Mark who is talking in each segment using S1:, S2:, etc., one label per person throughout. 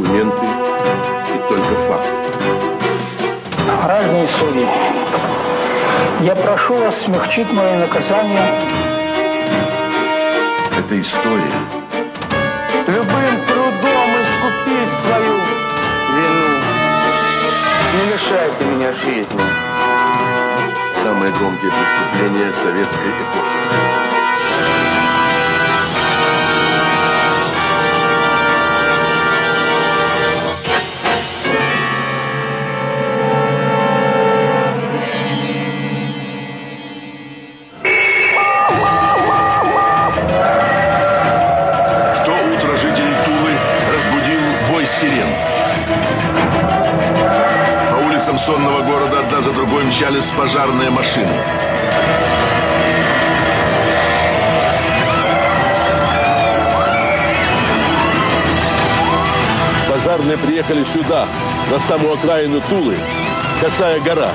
S1: документы и только факты.
S2: Граждане судьи, я прошу вас смягчить мое наказание.
S1: Это история.
S2: Любым трудом искупить свою вину. Не лишайте меня жизни.
S1: Самые громкие преступления советской эпохи.
S3: Сирен. По улицам сонного города одна за другой мчались пожарные машины.
S4: Пожарные приехали сюда, на самую окраину Тулы, Косая гора.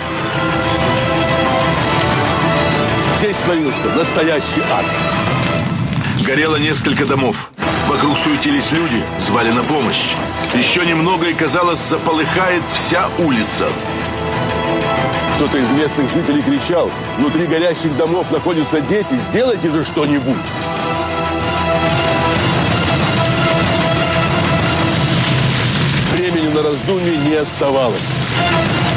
S4: Здесь творился настоящий ад.
S3: Горело несколько домов. Вокруг суетились люди, звали на помощь. Еще немного, и, казалось, заполыхает вся улица.
S4: Кто-то из местных жителей кричал: внутри горящих домов находятся дети, сделайте же что-нибудь. Времени на раздумье не оставалось.